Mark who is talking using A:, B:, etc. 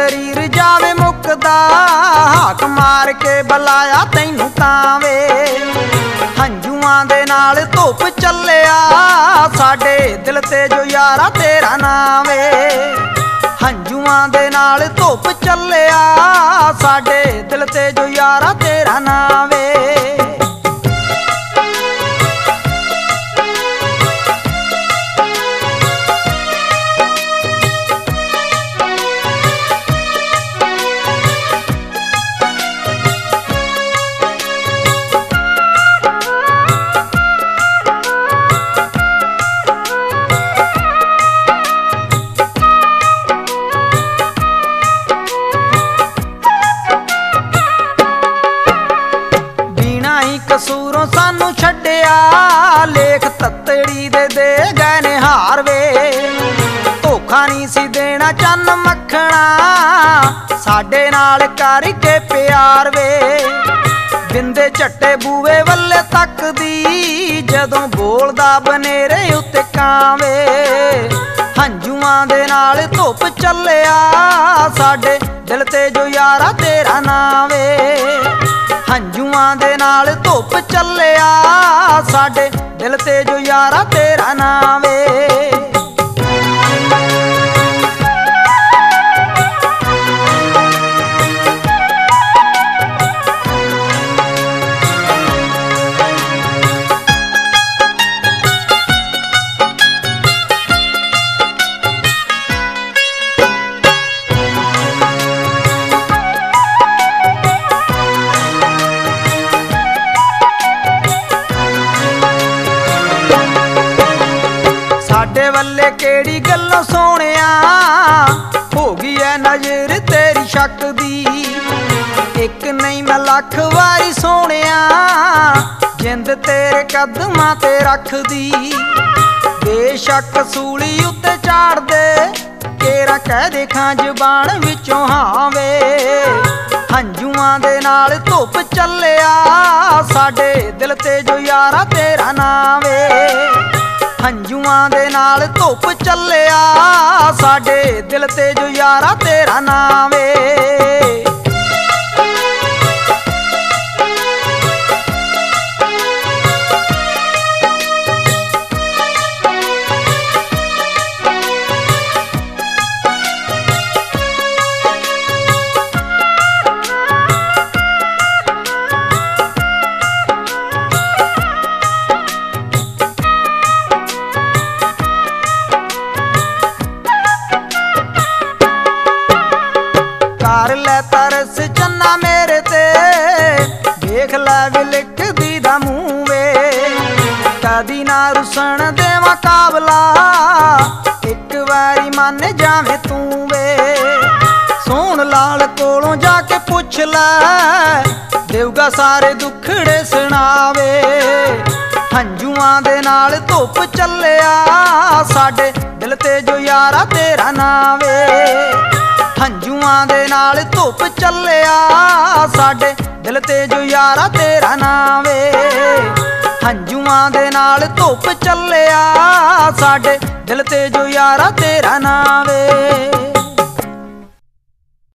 A: शरीर जावे मुकदा, हाक मार के बुलाया तैनू तां वे। हंझुआं दे नाल धुप चलिया साडे दिल ते जो यारा तेरा नाम वे। हंझुआं दे नाल धुप चलिया साडे दिल ते जो यारा तेरा नाम वे। कसूरों सानू छड्डिया लेख तत्तड़ी दे गए ने हार वे। धोखा नहीं सी देना चन्न मखना साडे नाल करके प्यार वे। बिंदे झट्टे बूवे वल्ले तकदी जदों बोलदा बनेरे उत्ते कांवे। हंझुआं दे नाल धुप चलिया साडे दिल ते जो यारा तेरा नाम वे। हंझुआं दे नाल धुप चलिया साडे दिल ते जो यारा तेरा नाम वे। साडे वल्ले केड़ी गल्लों सोहणिया हो गई है नजर तेरी शक दी। एक नहीं मैं लख वारी सोहणिया जिंद तेरे कदमां ते रख दी। बेशक सूली उत्ते चाड़ दे केरा कह देखा जबान विचों हाँ वे। हंझुआं दे नाल धुप चलिया साडे दिल ते जो यारा तेरा नाम वे। हंझुआं दे नाल धुप चलिया साडे दिल ते जो यारा तेरा नाम वे। कर लै तरस चन्ना मेरे ते देख लै विलिकदी दा मूंह वे। कदी ना रुसन देवा काबला एक वारी मन जावे तू वे। सोहण लाल कोलों जाके पुछ लै देवगा सारे दुखड़े सुनावे। हंझुआं दे नाल धुप चलिया साडे दिल ते जो यारा तेरा नाम वे। हंझुआं दे नाल धुप चलिया साडे दिल ते जो यारा तेरा नाम वे। हंझुआं दे नाल धुप चलिया साडे दिल ते जो यारा तेरा नाम वे।